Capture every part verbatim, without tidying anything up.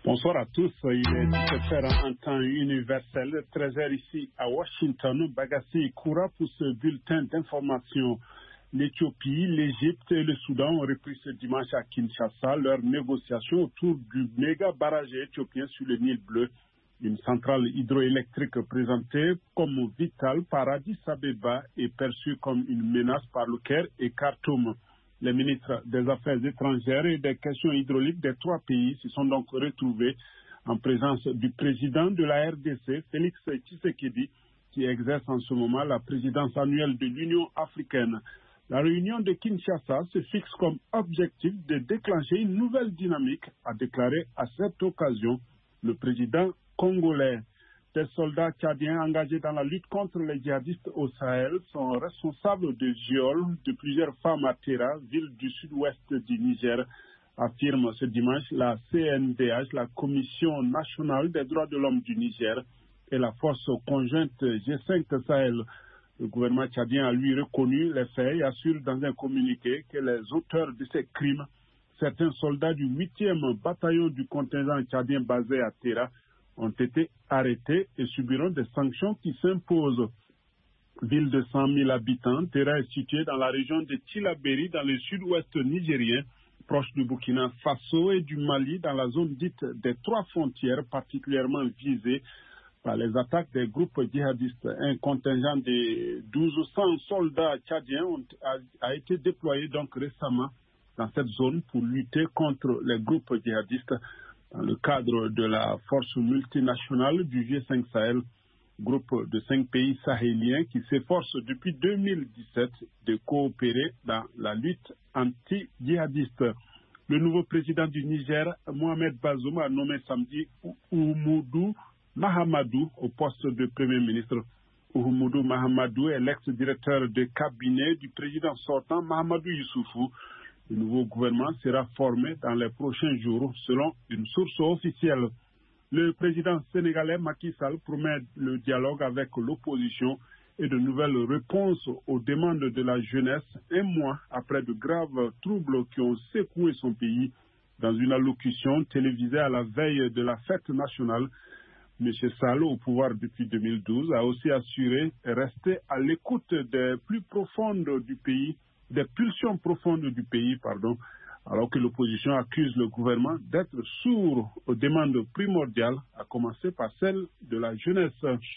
Bonsoir à tous. Il est dix-sept heures en temps universel, treize heures ici à Washington. Bagassi Koura pour ce bulletin d'information. L'Éthiopie, l'Égypte et le Soudan ont repris ce dimanche à Kinshasa leurs négociations autour du méga barrage éthiopien sur le Nil bleu. Une centrale hydroélectrique présentée comme vitale par Addis Abeba est perçue comme une menace par le Caire et Khartoum. Les ministres des Affaires étrangères et des questions hydrauliques des trois pays se sont donc retrouvés en présence du président de la R D C, Félix Tshisekedi, qui exerce en ce moment la présidence annuelle de l'Union africaine. La réunion de Kinshasa se fixe comme objectif de déclencher une nouvelle dynamique, a déclaré à cette occasion le président congolais. Des soldats tchadiens engagés dans la lutte contre les djihadistes au Sahel sont responsables de viols de plusieurs femmes à Tera, ville du sud-ouest du Niger, affirme ce dimanche la C N D H, la Commission nationale des droits de l'homme du Niger, et la force conjointe G cinq Sahel. Le gouvernement tchadien a lui reconnu les faits et assure dans un communiqué que les auteurs de ces crimes, certains soldats du huitième bataillon du contingent tchadien basé à Tera, ont été arrêtés et subiront des sanctions qui s'imposent. Ville de cent mille habitants, Tera est située dans la région de Tillabéri, dans le sud-ouest nigérien, proche du Burkina Faso et du Mali, dans la zone dite des trois frontières, particulièrement visée par les attaques des groupes djihadistes. Un contingent de mille deux cents soldats tchadiens ont, a, a été déployé donc récemment dans cette zone pour lutter contre les groupes djihadistes dans le cadre de la force multinationale du G cinq Sahel, groupe de cinq pays sahéliens qui s'efforce depuis deux mille dix-sept de coopérer dans la lutte anti-djihadiste. Le nouveau président du Niger, Mohamed Bazoum, a nommé samedi Oumoudou Mahamadou au poste de Premier ministre. Oumoudou Mahamadou est l'ex-directeur de cabinet du président sortant Mahamadou Youssoufou. Le nouveau gouvernement sera formé dans les prochains jours, selon une source officielle. Le président sénégalais Macky Sall promet le dialogue avec l'opposition et de nouvelles réponses aux demandes de la jeunesse, un mois après de graves troubles qui ont secoué son pays. Dans une allocution télévisée à la veille de la fête nationale, M. Sall, au pouvoir depuis deux mille douze, a aussi assuré rester à l'écoute des plus profondes du pays, des pulsions profondes du pays, pardon, alors que l'opposition accuse le gouvernement d'être sourd aux demandes primordiales, à commencer par celle de la jeunesse.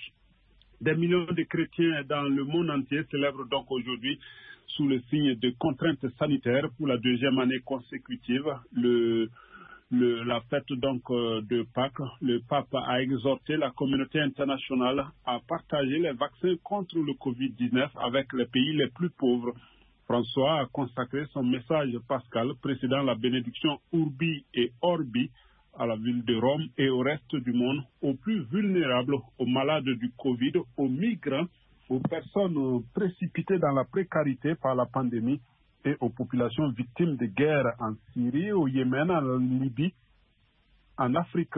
Des millions de chrétiens dans le monde entier célèbrent donc aujourd'hui, sous le signe de contraintes sanitaires pour la deuxième année consécutive, le, le, la fête donc de Pâques. Le pape a exhorté la communauté internationale à partager les vaccins contre le covid dix-neuf avec les pays les plus pauvres. François a consacré son message pascal précédant la bénédiction Urbi et Orbi à la ville de Rome et au reste du monde, aux plus vulnérables, aux malades du Covid, aux migrants, aux personnes précipitées dans la précarité par la pandémie et aux populations victimes de guerres en Syrie, au Yémen, en Libye, en Afrique.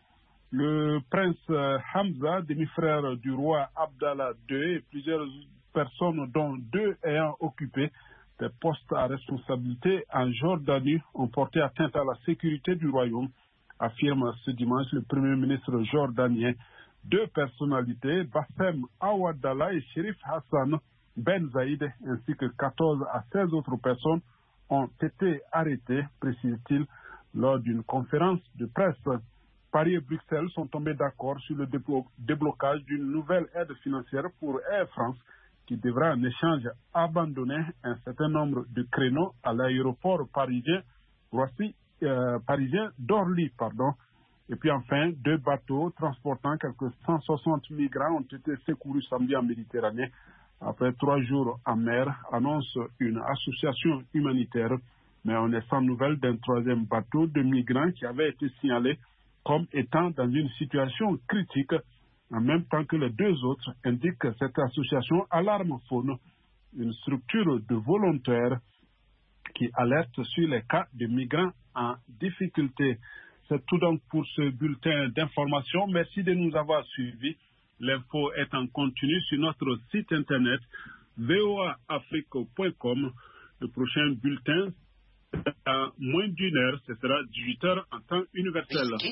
Le prince Hamza, demi-frère du roi Abdallah deux, et plusieurs personnes, dont deux ayant occupé des postes à responsabilité en Jordanie, ont porté atteinte à la sécurité du royaume, affirme ce dimanche le premier ministre jordanien. Deux personnalités, Bassem Aouadallah et Sherif Hassan Ben Zaïd, ainsi que quatorze à seize autres personnes, ont été arrêtées, précise-t-il, lors d'une conférence de presse. Paris et Bruxelles sont tombés d'accord sur le déblo- déblocage d'une nouvelle aide financière pour Air France, qui devra en échange abandonner un certain nombre de créneaux à l'aéroport parisien, Roissy, euh, parisien d'Orly, pardon. Et puis enfin, deux bateaux transportant quelques cent soixante migrants ont été secourus samedi en Méditerranée après trois jours en mer, annonce une association humanitaire. Mais on est sans nouvelles d'un troisième bateau de migrants qui avait été signalé comme étant dans une situation critique, en même temps que les deux autres, indique cette association Alarme Faune, une structure de volontaires qui alerte sur les cas de migrants en difficulté. C'est tout donc pour ce bulletin d'information. Merci de nous avoir suivis. L'info est en continu sur notre site internet v o a afrique point com. Le prochain bulletin, à moins d'une heure, ce sera dix-huit heures en temps universel.